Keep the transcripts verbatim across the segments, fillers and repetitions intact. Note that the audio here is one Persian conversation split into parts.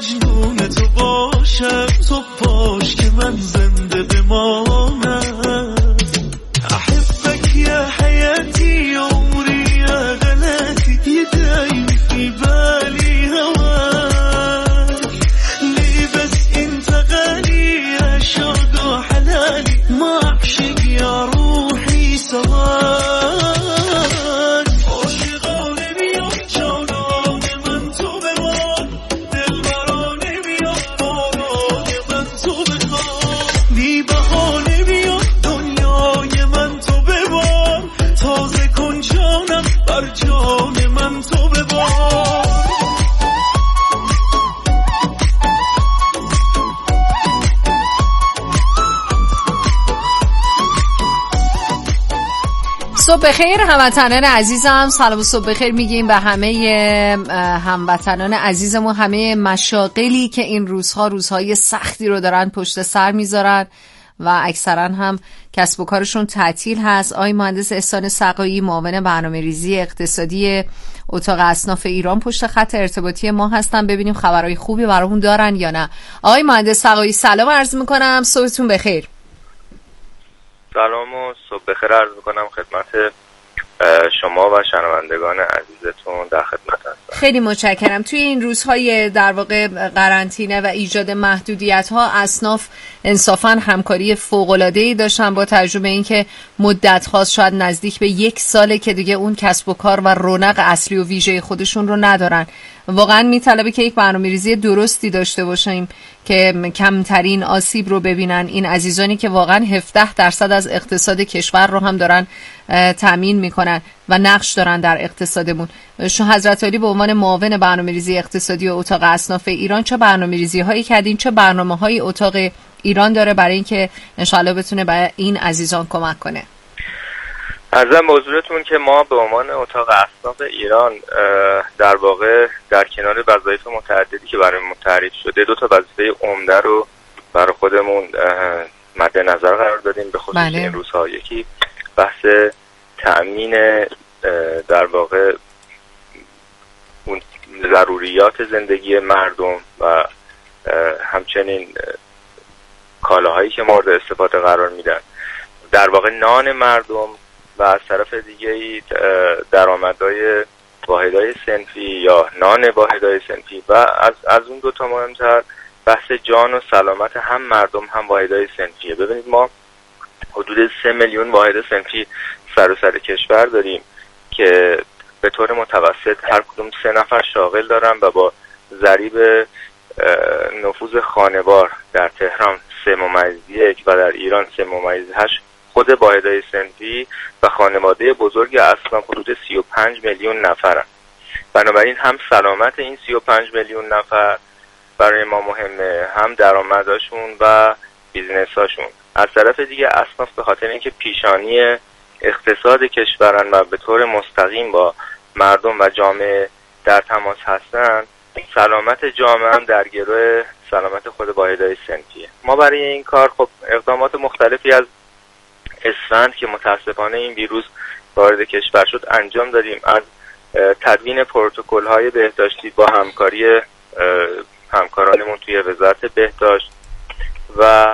مجنون تو باشم، تو باش که من زنده بمانم. احبك يا حياتي عمري يا غلاتي، دايم في بالي هواك. ليه بس انت غالي يا شوق وحلالي، ما اعشق يا روحي سواك. صبح بخیر هموطنان عزیزم، سلام و صبح بخیر میگیم به همه هموطنان عزیزمون، همه مشاغلی که این روزها روزهای سختی رو دارن پشت سر میذارن و اکثرا هم کسب و کارشون تعطیل هست. آقای مهندس احسان سقایی، معاون برنامه‌ریزی اقتصادی اتاق اصناف ایران، پشت خط ارتباطی ما هستن. ببینیم خبرهای خوبی برامون دارن یا نه. آقای مهندس سقایی سلام عرض میکنم، صبحتون بخیر. سلام و صبح بخیر عرض میکنم خدمت شما و شنوندگان عزیزتون، در خدمت هستم. خیلی متشکرم. توی این روزهای در واقع قرنطینه و ایجاد محدودیت ها، اصناف انصافا همکاری فوق العاده ای داشتن، با تجربه اینکه مدت خاص شاید نزدیک به یک ساله که دیگه اون کسب و کار و رونق اصلی و ویژه خودشون رو ندارن. واقعا میطلبه که یک برنامه‌ریزی درستی داشته باشیم که کمترین آسیب رو ببینن این عزیزانی که واقعا هفده درصد از اقتصاد کشور رو هم دارن تامین میکنن و نقش دارن در اقتصادمون. شما حضرت عالی به عنوان معاون برنامه‌ریزی اقتصادی و اتاق اصناف ایران چه برنامه‌ریزی هایی کردین، چه برنامه‌های اتاق ایران داره برای اینکه انشالله بتونه به این عزیزان کمک کنه؟ عرضم به حضورتون که ما به عنوان اتاق اصناف ایران در واقع در کنار وظایف متعددی که برای ما تعریف شده، دو تا وظیفه عمده رو برای خودمون مد نظر قرار دادیم، به خصوص بله. این روزها یکی بحث تأمین در واقع اون ضروریات زندگی مردم و همچنین کالاهایی که مورد استفاده قرار میدن، در واقع نان مردم، و از طرف دیگه درآمدهای واحدهای صنفی یا نان واحدهای صنفی، و از از اون دو تا مهمتر بحث جان و سلامت هم مردم هم واحدهای صنفیه. ببینید ما حدود سه میلیون واحد صنفی سراسر کشور داریم که به طور متوسط هر کدوم سه نفر شاغل دارن و با ضریب نفوذ خانوار در تهران سه ممیز یک و در ایران سه ممیز هشت خود واحدهای صنفی و خانواده بزرگ اصلا حدود سی و پنج میلیون نفرن. بنابراین هم سلامت این سی و پنج میلیون نفر برای ما مهمه، هم درآمدشون و بیزنساشون. از طرف دیگه اصناف به خاطر اینکه پیشانی اقتصاد کشورن و به طور مستقیم با مردم و جامعه در تماس هستن، سلامت جامعه هم در گروه سلامت خود واحدهای صنفیه. ما برای این کار خب اقدامات مختلفی از اسفند که متاسفانه این ویروس وارد کشور شد انجام دادیم، از تدوین پروتکل‌های بهداشتی با همکاری همکارانمون توی وزارت بهداشت و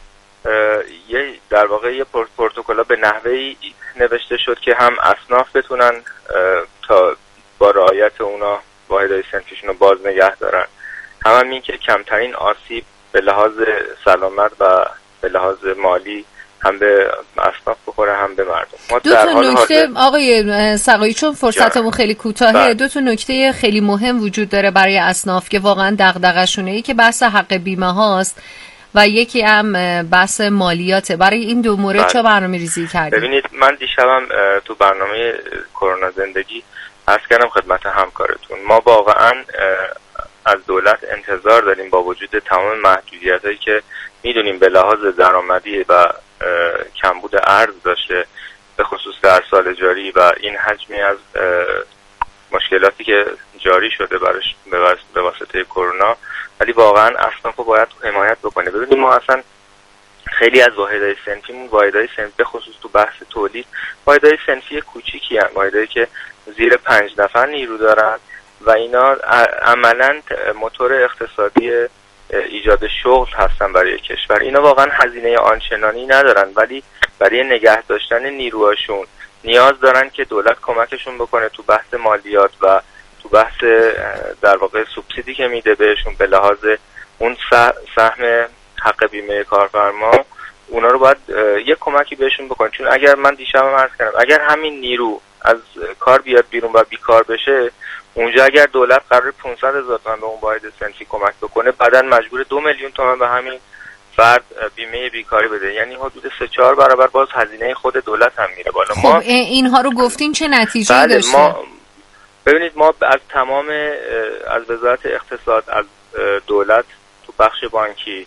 یه در واقع یه پروتکل‌ها به نحوهی نوشته شد که هم اصناف بتونن تا با رعایت اونا واحدهای صنفیشون رو باز نگه دارن، هم, هم این که کمترین آسیب به لحاظ سلامت و به لحاظ مالی هم به اصناف بخوره هم به مردم. دو تا نکته آقای سقایی، چون فرصتمون خیلی کوتاهه، دو تا نکته خیلی مهم وجود داره برای اصناف که واقعا دغدغه‌شونه. یکی بحث حق بیمه هاست و یکی هم بحث مالیاته. برای این دو مورد چه برنامه‌ریزی کردید؟ ببینید من دیشبم تو برنامه کرونا زندگی عرض کردم خدمت همکارتون، ما واقعا از دولت انتظار داریم با وجود تمام محدودیتایی که میدونیم به لحاظ درآمدی و کمبود ارز داشته، به خصوص در سال جاری و این حجمی از مشکلاتی که جاری شده برش به واسطه کرونا، ولی واقعا اصناف رو باید حمایت بکنه. ببینید ما اصلا خیلی از واحدهای صنفیمون واحدهای صنفی به خصوص تو بحث تولید واحدهای صنفی کوچیکی هستند، واحدهایی که زیر پنج نفر نیرو دارن و اینا عملاً موتور اقتصادی ایجاد شغل هستن برای کشور. اینا واقعا هزینه آنچنانی ندارن، ولی برای نگه داشتن نیروهاشون نیاز دارن که دولت کمکشون بکنه تو بحث مالیات و تو بحث در واقع سوبسیدی که میده بهشون به لحاظ اون سهم حق بیمه کارفرما. اونا رو باید یک کمکی بهشون بکنه، چون اگر من دیشب هم عرض کردم اگر همین نیرو از کار بیاد بیرون و بیکار بشه، اونجا اگر دولت قرار پانصد هزار تومان به اون واحد صنفی کمک بکنه، بعداً مجبور دو میلیون تومان به همین فرد بیمه بیکاری بده، یعنی حدود سه چهار برابر باز هزینه خود دولت هم میره بالا. خب ما اینها رو گفتین چه نتیجه‌ای بله داشته؟ ما ببینید ما از تمام از وزارت اقتصاد، از دولت تو بخش بانکی،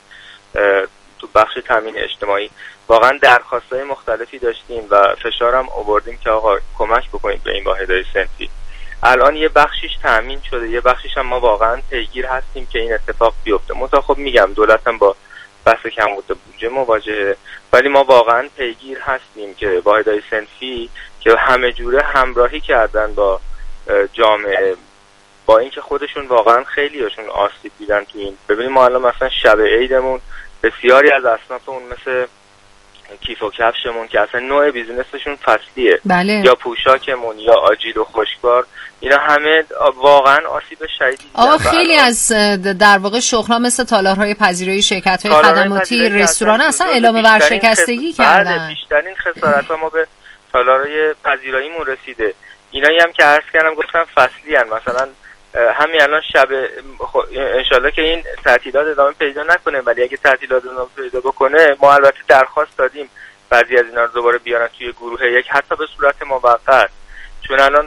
تو بخش تامین اجتماعی واقعا درخواست‌های مختلفی داشتیم و فشارم آوردیم که آقا کمک بکنید به این واحدهای صنفی. الان یه بخشیش تامین شده، یه بخشیش هم ما واقعا پیگیر هستیم که این اتفاق بیفته. منتها خب میگم دولت هم با بحث کمبود بودجه مواجهه، ولی ما واقعا پیگیر هستیم که واحدهای صنفی که همه جوره همراهی کردن با جامعه، با اینکه خودشون واقعا خیلیشون آسیب دیدن تو این. ببینید ما الان مثلا شب عیدمون بسیاری از اصنافمون مثل کیف و کفشمون که اصلا نوع بیزینسشون فصلیه، بله. یا پوشاکمون یا آجیل و خشکبار، اینا همه واقعا آسیب شدیدی دیدن. آقا خیلی از در واقع شغل‌ها مثل تالارهای پذیرایی، شرکت‌های خدماتی، رستوران اصلا اعلام ورشکستگی کردن. بله بیشترین خسارت‌ها ما به تالارهای پذیراییمون رسیده. اینایی هم که عرض کردم گفتم فصلی هن. مثلا همین الان شب انشالله که این تعطیلات ادامه پیدا نکنه، ولی اگه تعطیلات ادامه پیدا بکنه ما البته درخواست دادیم بعضی از اینا رو دوباره بیارن توی گروه یک، حتی به صورت موقت. چون الان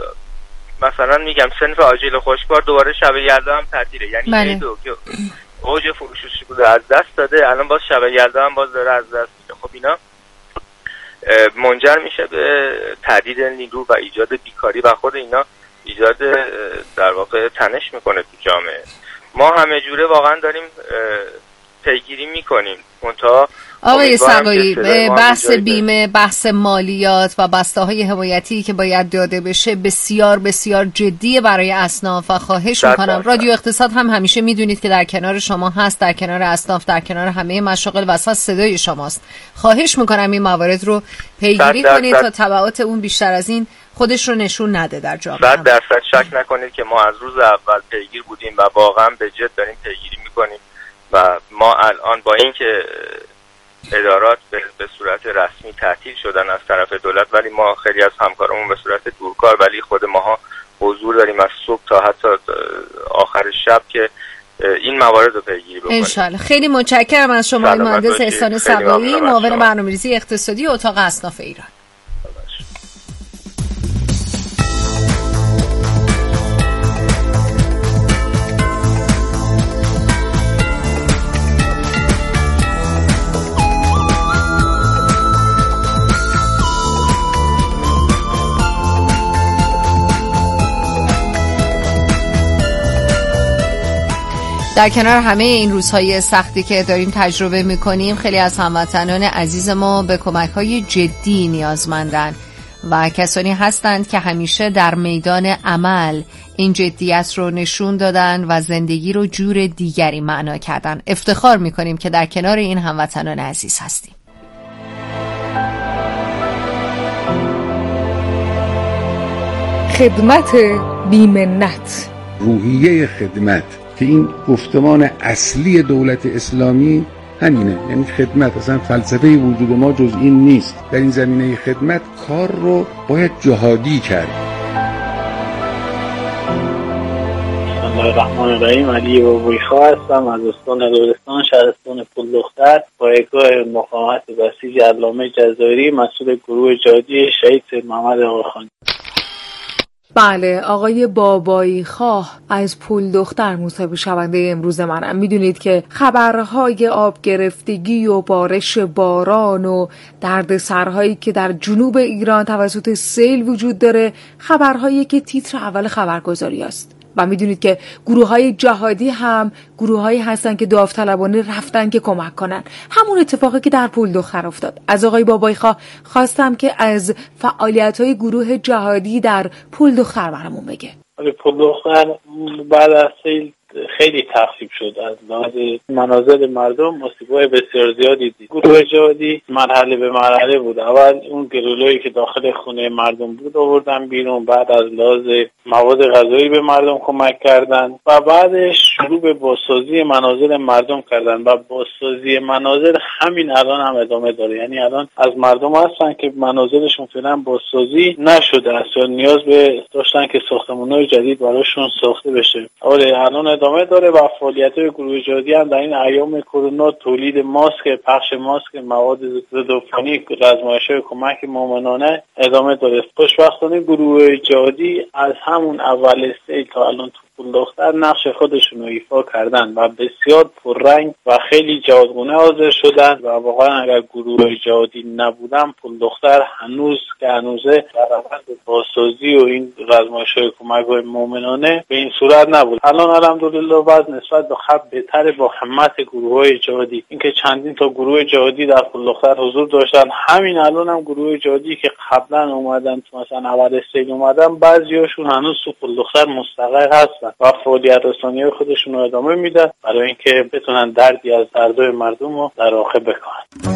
مثلا میگم صنف آجیل خشکبار دوباره شب یلدا هم تعطیله، یعنی عیدو که اوج فروشش بوده از دست داده، الان باز شب یلدا هم باز داره از دست میده. خب اینا منجر میشه به تهدید نیرو و ایجاد بیکاری و خود اینا ایجاد در واقع تنش میکنه تو جامعه. ما همه جوره واقعا داریم پیگیری میکنیم. منتها آقای سقایی بحث بیمه، بحث مالیات و بسته‌های حمایتی که باید داده بشه بسیار بسیار جدیه برای اصناف و خواهش میکنم رادیو اقتصاد هم همیشه میدونید که در کنار شما هست، در کنار اصناف، در کنار همه مشاغل وسط صدای شماست. خواهش میکنم این موارد رو پیگیری کنید تا تبعات اون بیشتر از این خودش رو نشون نده در جامعه. صد درصد شک نکنید که ما از روز اول پیگیر بودیم و واقعا به جد داریم پیگیری میکنیم و ما الان با اینکه ادارات به صورت رسمی تعطیل شدن از طرف دولت، ولی ما خیلی از همکارمون به صورت دورکار، ولی خود ماها حضور داریم از صبح تا حتی آخر شب که این موارد رو پیگیری بکنیم. انشالله. خیلی متشکرم از شما مهندس احسان سقایی، معاون برنامه‌ریزی اقتصادی اتاق اصناف ایران. در کنار همه این روزهای سختی که داریم تجربه میکنیم، خیلی از هموطنان عزیز ما به کمک‌های جدی نیازمندن و کسانی هستند که همیشه در میدان عمل این جدیت رو نشون دادن و زندگی رو جور دیگری معنا کردن. افتخار میکنیم که در کنار این هموطنان عزیز هستیم. خدمت بی‌منت، روحیه خدمت که این گفتمان اصلی دولت اسلامی همینه، یعنی خدمت. اصلا فلسفه وجود ما جز این نیست. در این زمینه خدمت کار رو باید جهادی کرد. بسم الله الرحمن الرحیم. علی بابویخا هستم از استان لرستان، شهرستان پلدختر، پایگاه مقاومت بسیج علامه جزایری، مسئول گروه جهادی شهید سید محمد آقاخانی. بله، آقای بابایی خواه از پلدختر مصاحبه شونده امروز منم. میدونید که خبرهای آب گرفتگی و بارش باران و دردسرهایی که در جنوب ایران توسط سیل وجود داره خبرهایی که تیتر اول خبرگزاری است و میدونید که گروه‌های جهادی هم گروه‌هایی هستن که داوطلبانه رفتن که کمک کنن. همون اتفاقی که در پلدختر افتاد. از آقای بابایخا خواستم که از فعالیت‌های گروه جهادی در پلدختر برامون بگه. ولی پلدختر بعد از سیل خیلی تخریب شد. از لحاظ منازل مردم مصیبای بسیار زیادی دید. گروه جهادی مرحله به مرحله بود. اول اون گلولایی که داخل خونه مردم بود آوردن بیرون، بعد از لحاظ مواد غذایی به مردم کمک کردن و بعدش شروع به بازسازی منازل مردم کردن و بازسازی منازل همین الان هم ادامه داره. یعنی الان از مردم هستن که منازلشون فعلا بازسازی نشده است یا نیاز به داشتن که ساختمان‌های جدید براشون ساخته بشه. ولی الان ادامه داره و فعالیت‌های گروه جهادی هم در این ایام کرونا تولید ماسک، پخش ماسک، مواد ضدعفونی، آزمایش‌های کمک مومنانه ادامه داره. خوشبختانه گروه جهادی از همون اول سیل تا الان تو پلدختر نقش خودشون رو ایفا کردن و بسیار پررنگ و خیلی جوادگونه حاضر شدن و واقعا اگر گروه جهادی نبودن پلدختر هنوز که هنوزه در روند بازسازی و این آزمایش‌های کمک‌های مومنانه به این صورت نبود. الان الحمدلله وضع نسبت به قبل بهتره با همت گروه‌های جهادی. اینکه چندین تا گروه جهادی در پلدختر حضور داشتن، همین الان هم گروه جهادی که قبلا اومدن تو مثلا اول سیل اومدن بعضیاشون هنوز تو پلدختر مستقر هستن و فعالیت رسانی‌های خودشون رو ادامه میدن برای اینکه بتونن دردی از دردهای مردم رو در واقع بکنن.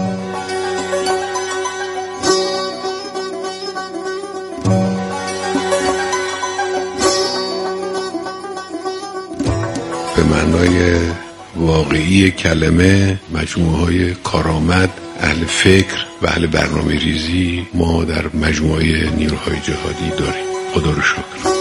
به معنای واقعی کلمه مجموعه‌های کارآمد، اهل فکر و اهل برنامه ریزی ما در مجموعه نیروهای جهادی داریم. خدا رو شکر.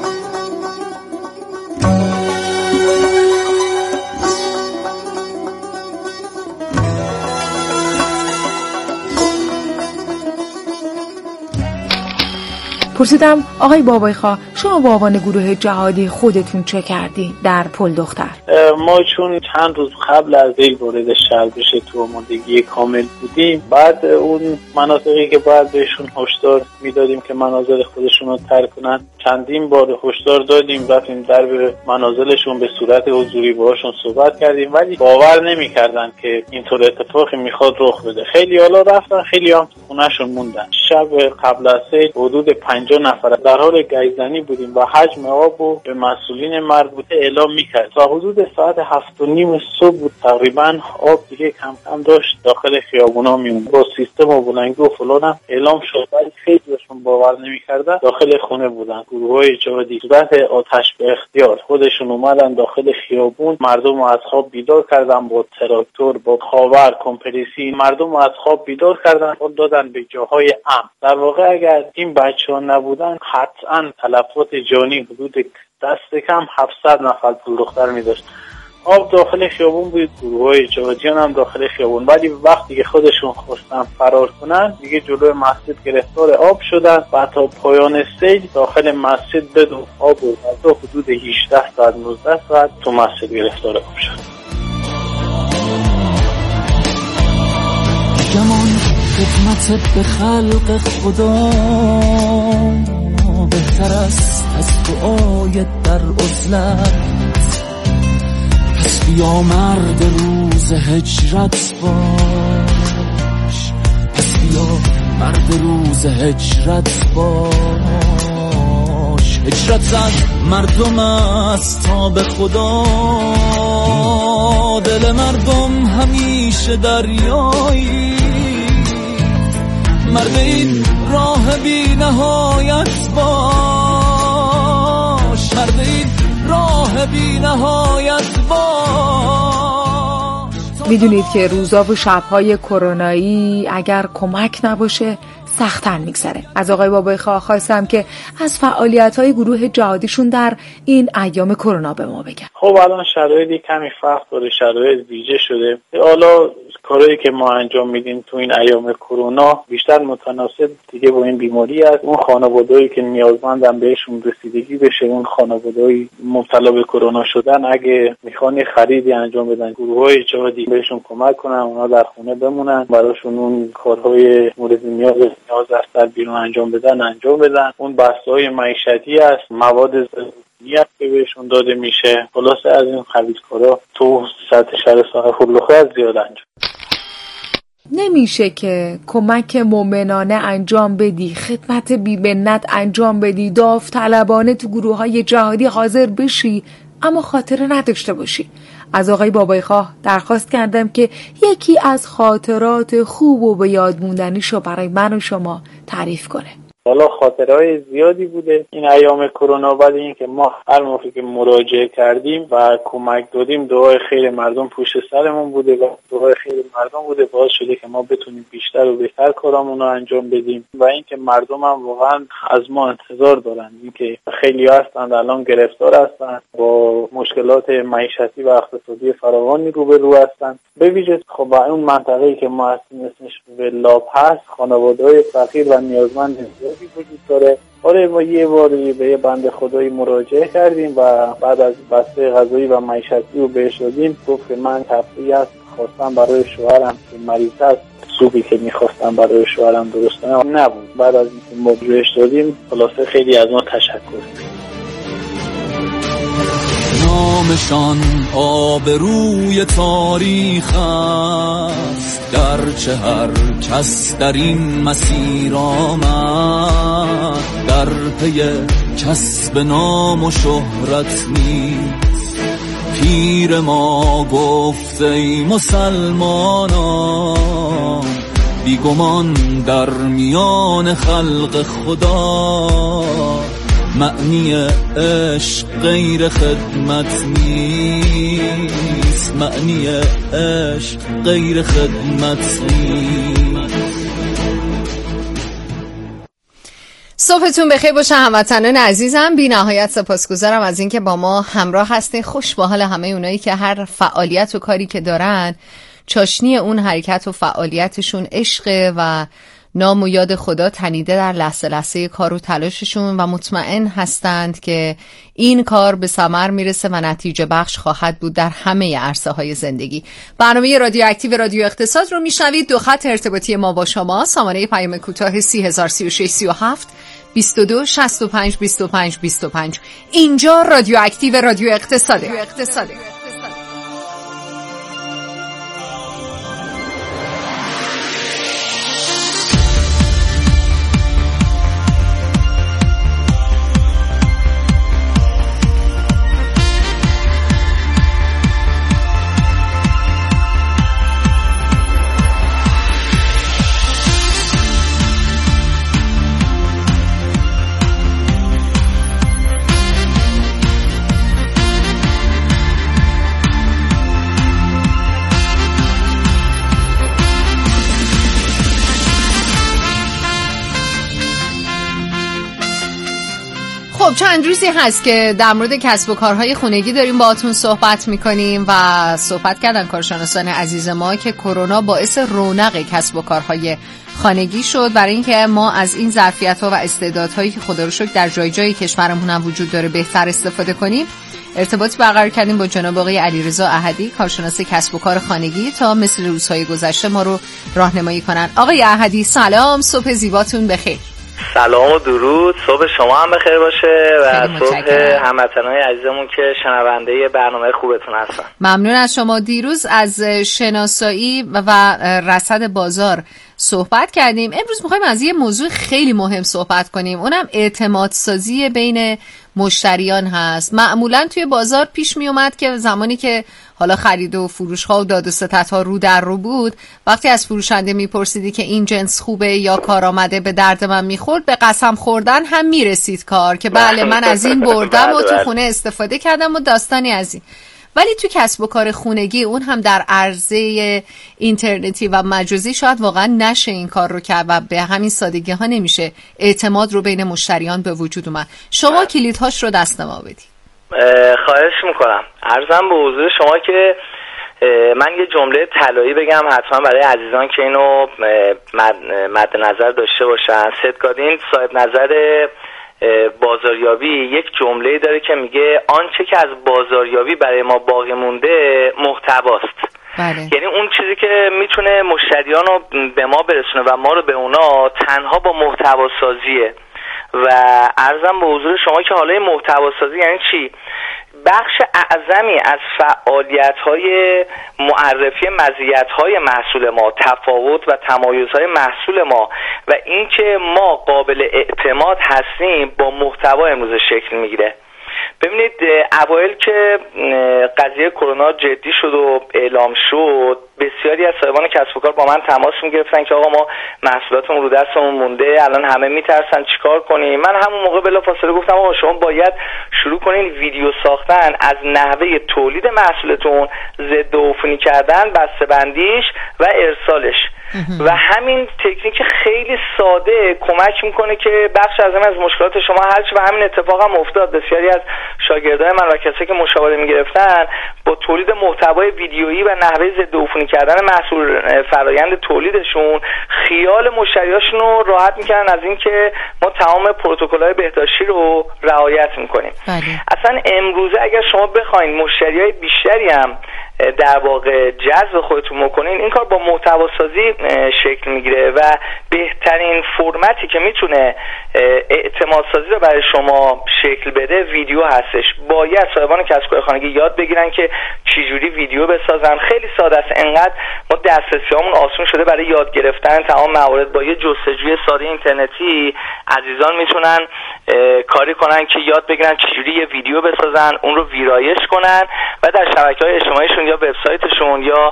پرسیدم آقای بابایخواه شما با عنوان گروه جهادی خودتون چه کردی در پلدختر؟ ما چون چند روز قبل از این وارد شهر بشه تو آمادگی کامل بودیم، بعد اون مناطقی که باید بهشون هشدار میدادیم که منازل خودشون رو ترک کنن چندین بار هشدار دادیم، رفتیم در به منازلشون به صورت حضوری باهاشون صحبت کردیم ولی باور نمی‌کردن که اینطور اتفاقی میخواد رخ بده. خیلی حالا رفتن، خیلی هم خونه‌شون موندن. شب قبل از سیل حدود پنجاه نفر در حال گیزنی بودیم و حجم آب رو به مسئولین مربوطه اعلام میکرد و حدود ساعت هفت و نیم صبح بود تقریبا آب دیگه کم کم داشت داخل خیابونا میموند. با سیستم و بلنگی و فلان هم اعلام شد ولی خیلیشون باور نمیکردن. داخل خونه بودن. گروه‌های جهادی صورت آتش به اختیار خودشون اومدن داخل خیابون، مردم رو از خواب بیدار کردن با تراکتور، با خاور، کمپرسی، مردم رو از خواب بیدار کردن و دادن به جاهای امن. در واقع اگر این بچه‌ها نبودن قطعاً تلفات جانی حدود دست کم هفتصد نفر پلدختر می‌داشت. آب داخل خیابون بود، گروه‌های جهادیان هم داخل خیابون، ولی وقتی که خودشون خواستن فرار کنن دیگه جلوی مسجد گرفتار آب شدن و تا پایان سیل داخل مسجد بدون آب و غذا حدود هجده ساعت نوزده ساعت تو مسجد گرفتار آب شد. گمان خدمت به خلق خدا بهتر است از دعای در عزلت. پس بیا مرد روز هجرت باش، پس بیا مرد روز هجرت باش. هجرت زد مردم است تا به خدا، دل مردم همیشه دریایی. مرد این راه بی نهایت باش، مرد این راه بی نهایت باش. میدونید که روزا و شبهای کرونایی اگر کمک نباشه سخت‌تر میگذره. از آقای بابایخواه خواستم که از فعالیت‌های گروه جهادیشون در این ایام کرونا به ما بگن. خب الان شرایطی کمی فرق داره، شرایط ویژه شده. حالا کارهایی که ما انجام میدیم تو این ایام کرونا بیشتر متناسب دیگه با این بیماری است. اون خانواده‌ای که نیازمندن بهشون رسیدگی بشه، اون خانواده‌ای مبتلا به کرونا شدن اگه میخوان خریدی انجام بدن، گروه‌های جهادی بهشون کمک کنن، اونا در خونه بمونن، براشون اون کارهای مورد نیاز نیاز است در بیرون انجام بدن انجام بدن. اون بحث‌های معیشتی است، مواد ضروریات که بهشون داده میشه. خلاصه از این خرید کارا تو سطح شهرستان پلدختر زیاد انجام. نمیشه که کمک مومنانه انجام بدی، خدمت بی‌منت انجام بدی، داوطلبانه تو گروه‌های جهادی حاضر بشی اما خاطره نداشته باشی. از آقای بابایی خواه درخواست کردم که یکی از خاطرات خوب و به یاد موندنیشو برای من و شما تعریف کنه. حالا خاطرهای زیادی بوده این ایام کرونا، بعد این که ما هر موقع که مراجعه کردیم و کمک دادیم دعای خیر مردم پشت سرمون بوده و دعای خیر مردم بوده باعث شده که ما بتونیم بیشتر و بهتر کارامون رو انجام بدیم و اینکه مردم هم واقعا از ما انتظار دارن. اینکه خیلی هستند الان گرفتار هستند با مشکلات معیشتی و اقتصادی فراوانی روبرو هستند، به ویژه خب اون منطقه‌ای که ما هستیم اسمش ولاب هست، خانواده‌های فقیر و نیازمند زیادی وجود داره. آره ما یه باری به یه بنده خدایی مراجعه کردیم و بعد از بسته غذایی و معیشتی رو بهش دادیم، گفت که من تفریح است خواستم برای شوهرم که مریض است، سوپی که میخواستم برای شوهرم درست کنم نبود. بعد از اینکه ما بهش دادیم خلاصه خیلی از ما تشکر کرد. نامشان آبروی تاریخ است، گرچه هر کس در این مسیر آمد در پی کسب نام و شهرت نیست. پیر ما گفت ای مسلمانان، بیگمان در میان خلق خدا معنی عشق غیر خدمت نیست، معنی عشق غیر خدمت نیست. صبحتون بخیر باشه هموطنان عزیزم. بی نهایت سپاسگزارم از اینکه با ما همراه هستین. خوش به حال همه اونایی که هر فعالیت و کاری که دارن چاشنی اون حرکت و فعالیتشون عشق و نام و یاد خدا تنیده در لحظه لحظه کار و تلاششون و مطمئن هستند که این کار به ثمر میرسه و نتیجه بخش خواهد بود در همه عرصه های زندگی. برنامه رادیو اکتیو رادیو اقتصاد رو میشنوید. دو خط ارتباطی ما با شما، سامانه پیام کوتاه سی هزار سی و شش سی و هفت بیست و دو شصت و پنج بیست و پنج بیست و پنج. اینجا رادیو اکتیو رادیو اقتصاده. خب چند روزی هست که در مورد کسب و کارهای خانگی داریم باهاتون صحبت میکنیم و صحبت کردن کارشناسان عزیز ما که کرونا باعث رونق کسب و کارهای خانگی شد. برای اینکه ما از این ظرفیت‌ها و استعدادهایی که خدا رو شکر در جای جای کشورمون هم وجود داره بهتر استفاده کنیم، ارتباطی برقرار کردیم با جناب آقای علیرضا احدی، کارشناس کسب و کار خانگی، تا مثل روزهای گذشته ما رو راهنمایی کنن. آقای احدی سلام، صبح زیباتون بخیر. سلام و درود، صبح شما هم بخیر باشه و صبح هموطنان عزیزمون که شنونده برنامه خوبتون هستن. ممنون از شما. دیروز از شناسایی و رصد بازار صحبت کردیم. امروز میخوایم از یه موضوع خیلی مهم صحبت کنیم، اونم اعتماد سازی بین مشتریان هست. معمولا توی بازار پیش می اومد که زمانی که حالا خرید و فروش ها و داد و ستد ها رو در رو بود، وقتی از فروشنده میپرسیدی که این جنس خوبه یا کارآمده به درد من میخورد، به قسم خوردن هم میرسید کار که بله من از این بردم و تو خونه استفاده کردم و داستانی از این. ولی تو کسب و کار خونگی، اون هم در عرضه اینترنتی و مجازی، شاید واقعا نشه این کار رو کرد و به همین سادگی ها نمیشه اعتماد رو بین مشتریان به وجود اومد. شما کلیدهاش رو دست ما بدید. خواهش میکنم. عرضم به حضور شما که من یه جمله طلایی بگم حتما برای عزیزان که اینو مد نظر داشته باشن. سید گادین صاحب نظر بازاریابی یک جمله داره که میگه آنچه که از بازاریابی برای ما باقی مونده محتواست. بله. یعنی اون چیزی که میتونه مشتریان رو به ما برسونه و ما رو به اونا، تنها با محتوا سازیه. و عرضم به حضور شما که حالا محتوا سازی یعنی چی؟ بخش اعظمی از فعالیت‌های معرفی مزیت‌های محصول ما، تفاوت و تمایزهای محصول ما و اینکه ما قابل اعتماد هستیم با محتوا امروز شکل میگیره. ببینید اوایل که قضیه کرونا جدی شد و اعلام شد، بسیاری از صاحبان کسب و کار با من تماس میگرفتن که آقا ما محصولاتمون رو دستمون مونده، الان همه میترسن چیکار کنیم. من همون موقع بلافاصله گفتم آقا شما باید شروع کنین ویدیو ساختن از نحوه تولید محصولتون، ضد عفونی کردن، بسته‌بندیش و ارسالش و همین تکنیک خیلی ساده کمک میکنه که بخش اعظمی از مشکلات شما حل شه و همین اتفاق هم افتاد. بسیاری از شاگردای من و کسایی که مشاوره میگرفتن با تولید محتوای ویدیویی و نحوه ضد عفونی کردن محصول فرایند تولیدشون خیال مشتریاشون رو راحت میکنن از اینکه ما تمام پروتکل‌های بهداشتی رو رعایت میکنیم. بله. اصلا امروزه اگر شما بخواید مشتریای بیشتری هم در واقع جذب خودتون بکنین، این کار با محتوا سازی شکل میگیره و بهترین فرمتی که میتونه اعتماد سازی رو برای شما شکل بده ویدیو هستش. باید صاحبان کسب و کار خانگی یاد بگیرن که چجوری ویدیو بسازن. خیلی ساده است، انقدر ما دسترسیامون آسون شده برای یاد گرفتن تمام موارد. با یه جستجوی ساده اینترنتی عزیزان میتونن کاری کنن که یاد بگیرن چجوری یه ویدیو بسازن، اون رو ویرایش کنن و در شبکه‌های اجتماعیشون یا وبسایتشون یا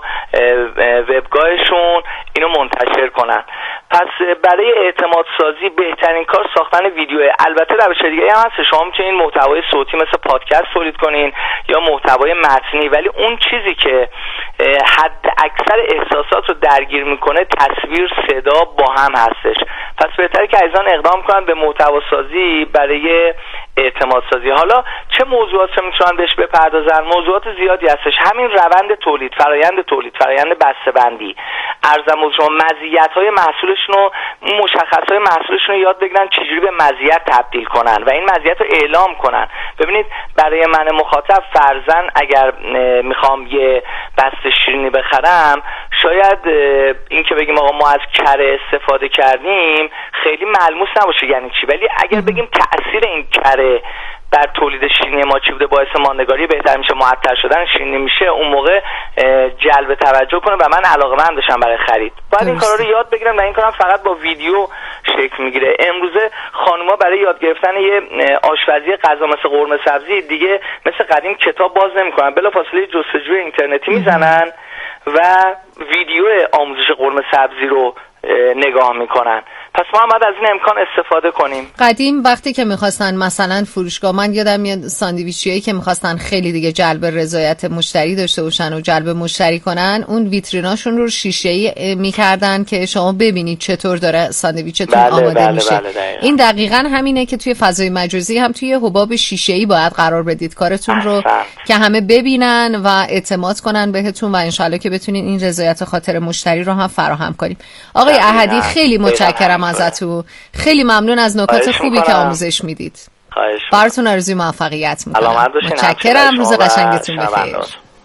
وبگاهشون اینو منتشر کنن. پس برای اعتماد سازی بهترین کار ساختن ویدیو. البته روش دیگه هم هست، شما میتونین محتوای صوتی مثل پادکست تولید کنین یا محتوای متنی، ولی اون چیزی که حد اکثر احساسات رو درگیر میکنه تصویر، صدا با هم هستش. پس بهتره که عزیزان اقدام کنن به محتوا سازی برای اعتماد سازی. حالا چه موضوعاتی میتونن بهش بپردازن؟ موضوعات زیادی هستش. همین روند تولید، فرایند تولید، فرایند بسته‌بندی، ارزم شما مزیت‌های محصولشون رو، مشخصات محصولشون رو یاد بگیرن چجوری به مزیت تبدیل کنن و این مزیت رو اعلام کنن. ببینید برای من مخاطب فرضاً اگر میخوام یه بسته شیرینی بخرم، شاید این که بگیم آقا ما از کره استفاده کردیم خیلی ملموس نباشه یعنی چی، ولی اگر بگیم تأثیر این کره در تولید شیرینی ما چی بوده، باعث ماندگاری بهتر میشه، معطر شدن شیرینی میشه، اون موقع جلب توجه کنه و من علاقه‌مند بشم برای خرید. باید این کارا رو یاد بگیرم و این کارم فقط با ویدیو شکل میگیره. امروزه خانوما برای یاد گرفتن یه آشپزی غذا مثل قرمه سبزی دیگه مثل قدیم کتاب باز نمیکنن، بلافاصله جستجوی اینترنتی میزنن و ویدیو آموزش قرمه سبزی رو نگاه میکنن. پس ما هم باید از این امکان استفاده کنیم. قدیم وقتی که میخواستن مثلا فروشگاه، من یادم میاد ساندویچیایی که میخواستن خیلی دیگه جلب رضایت مشتری داشته باشن و جلب مشتری کنن، اون ویتریناشون رو شیشه‌ای میکردن که شما ببینید چطور داره ساندویچتون بله، آماده بله، میشه. بله، بله، این دقیقاً همینه که توی فضای مجازی هم توی حباب شیشه‌ای باید قرار بدید کارتون رو احسن. که همه ببینن و اعتماد کنن بهتون و انشالله که بتونین این رضایت خاطر مشتری رو هم فراهم کنیم. آقای احدی خیلی متشکرم ازتون، خیلی ممنون از نکات خوبی که آموزش میدید. براتون آرزوی موفقیت میکنم. متشکرم. روز قشنگتون بخیر.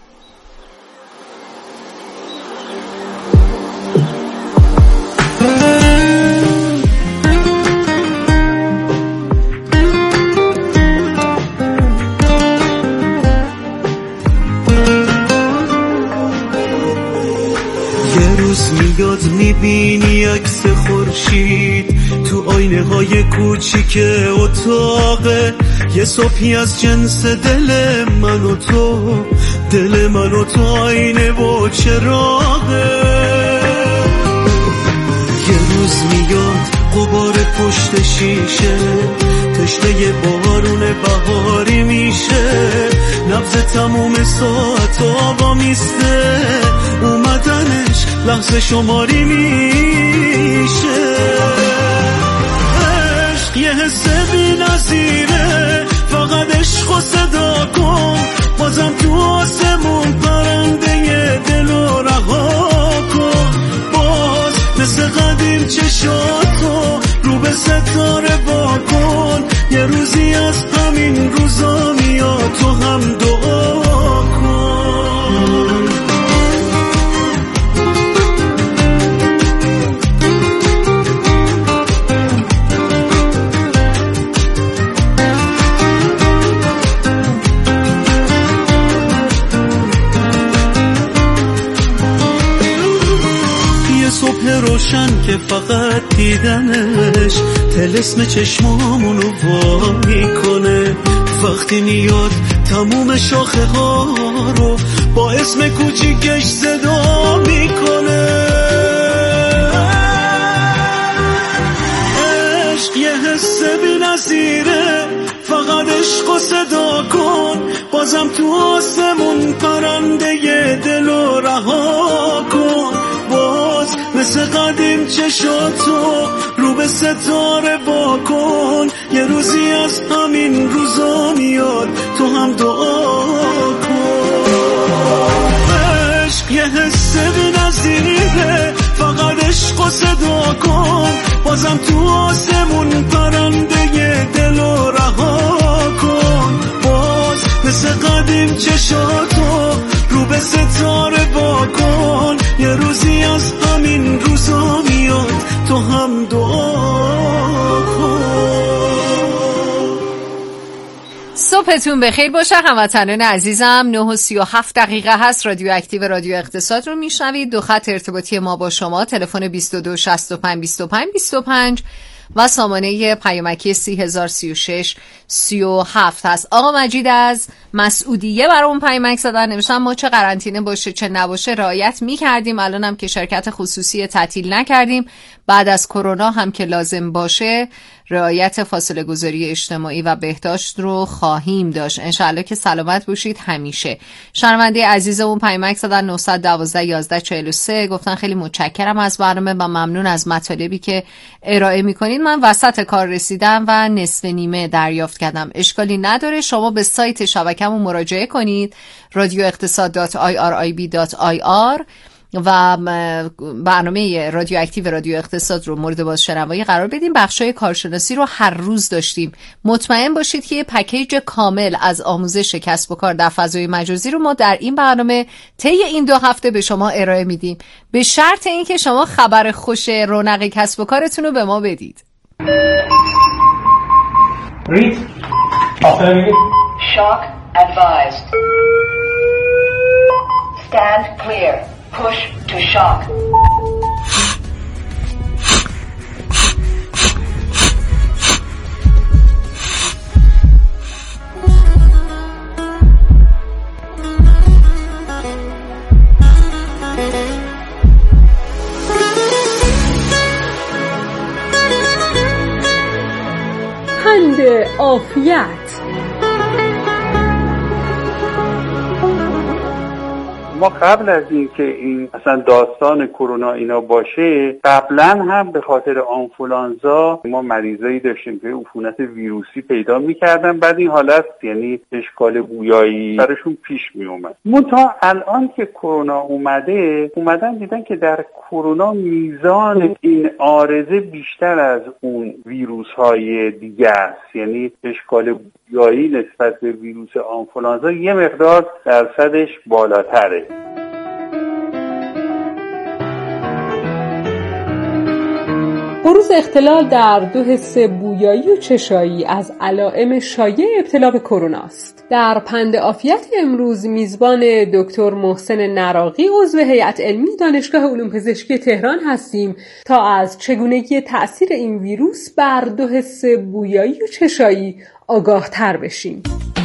میاد میبینی عکس خورشید تو آینه های کوچیک اتاقه، یه صبحی از جنس دل من و تو، دل من و تو آینه و چراغه. یه روز میاد غبار پشت شیشه، تشنه بارون بهاری میشه، نبض تموم ساعت آقا میسته، اومدنش لحظه شماری میشه. عشق یه حس بی نظیره، فقط عشق و صدا کن، بازم تو آسمون پرنده دل و رها کن، باز مثل قدیم چشاتو رو به ستاره با کن، یه روزی از همین روزا میاد تو هم دعا کن. روشن که فقط دیدنش طلسم چشمامونو وا میکنه. وقتی میاد تموم شاخه ها رو با اسم کوچیکش صدا میکنه. عشق یه حس بی نظیره، فقط عشق و صدا کن، بازم تو آسمون پرنده دلو رها کن. باز مثل قدیم چشاتو رو به ستاره با کن، یه روزی از همین روزا میاد تو هم دعا کن. عشق یه حس بی نظیره، فقط عشق و صدا کن، بازم تو آسمون پرنده دلو رها کن. باز مثل قدیم چشاتو رو به ستاره با کن، یه روزی از همین روزا میاد تو هم دعا کن. صبحتون بخیر باشه هموطنان عزیزم. نه و سی و هفت دقیقه هست. رادیو اکتیو رادیو اقتصاد رو میشنوید. دو خط ارتباطی ما با شما، تلفن بیست و دو شصت و پنج بیست و پنج بیست و پنج و سامانه پیامکی سی هزار سی و شش سی و هفت هست. آقا مجید از مسعودیه برامون پیامک زدن، نوشتن ما چه قرنطینه باشه چه نباشه رعایت میکردیم، الان هم که شرکت خصوصی تعطیل نکردیم، بعد از کرونا هم که لازم باشه رعایت فاصله گذاری اجتماعی و بهداشت رو خواهیم داشت. انشالله که سلامت باشید همیشه. شنونده عزیزمون پیامک زدن نه یک دو یازده چهل و سه، گفتن خیلی متشکرم از برنامه و ممنون از مطالبی که ارائه میکنید. من وسط کار رسیدم و نصف نیمه دریافت کردم. اشکالی نداره، شما به سایت شبکه‌مون مراجعه کنید رادیو اقتصاد دات آی آر آی بی دات آی آر و برنامه رادیو اکتیو رادیو اقتصاد رو مورد بازشنوایی قرار بدیم. بخشای کارشناسی رو هر روز داشتیم. مطمئن باشید که یه پکیج کامل از آموزش کسب و کار در فضای مجازی رو ما در این برنامه طی این دو هفته به شما ارائه میدیم، به شرط اینکه شما خبر خوش رونق کسب و کارتون رو به ما بدید. Read. Shock advised. Stand clear. Push to shock. پند عافیت. ما قبل از این که این اصلا داستان کرونا اینا باشه، قبلا هم به خاطر آنفولانزا ما مریضایی داشتیم که عفونت ویروسی پیدا میکردن، بعد این حالت یعنی اشکال بویایی برشون پیش میومد. منتها الان که کرونا اومده اومدن دیدن که در کرونا میزان این عارضه بیشتر از اون ویروس های دیگه است، یعنی اشکال بویایی نسبت به ویروس آنفولانزا یه مقدار درصدش بالاتره. بروز اختلال در دو حس بویایی و چشایی از علائم شایع ابتلا به کرونا است. در پند عافیت امروز میزبان دکتر محسن نراقی عضو هیئت علمی دانشگاه علوم پزشکی تهران هستیم تا از چگونگی تأثیر این ویروس بر دو حس بویایی و چشایی آگاه تر بشیم.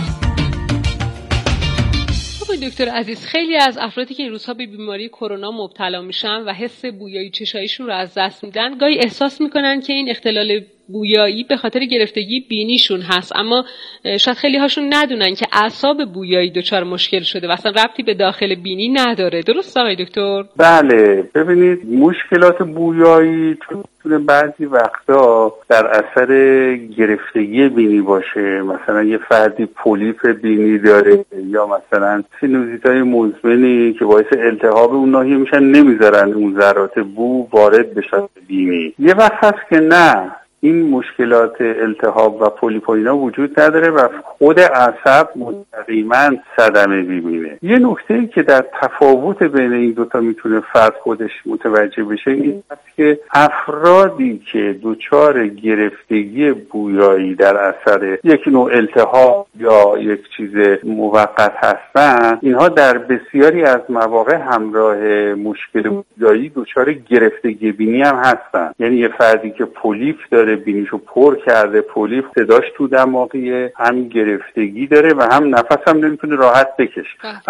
دکتر عزیز، خیلی از افرادی که این روزها به بیماری کرونا مبتلا میشن و حس بویایی چشاییشون رو از دست میدن، گاهی احساس میکنن که این اختلال بویایی به خاطر گرفتگی بینیشون هست، اما شاید خیلی هاشون ندونن که اعصاب بویایی دچار مشکل شده و اصلا ربطی به داخل بینی نداره. درست آقای دکتر؟ بله، ببینید مشکلات بویایی چون بعضی وقتا در اثر گرفتگی بینی باشه، مثلا یه فردی پولیپ بینی داره یا مثلا سینوزیتای مزمنی که باعث التهاب اون ناحیه میشن، نمیذارن اون ذرات بو وارد بشه بینی. یه وقت هست که نه، این مشکلات التهاب و پولیپ و اینا وجود نداره و خود عصب مستقیما صدمه می‌بینه. اینه. یه نکته‌ای که در تفاوت بین این دوتا میتونه فرد خودش متوجه بشه این است که افرادی که دچار گرفتگی بویایی در اثر یک نوع التهاب یا یک چیز موقت هستن، اینها در بسیاری از مواقع همراه مشکل بویایی دچار گرفتگی بینی هم هستن. یعنی یه فردی که پولیپ داره، بینیشو پر کرده، پولیپ صداش تو دماغیه، هم گرفتگی داره و هم نفس هم نمیتونه راحت بکشه.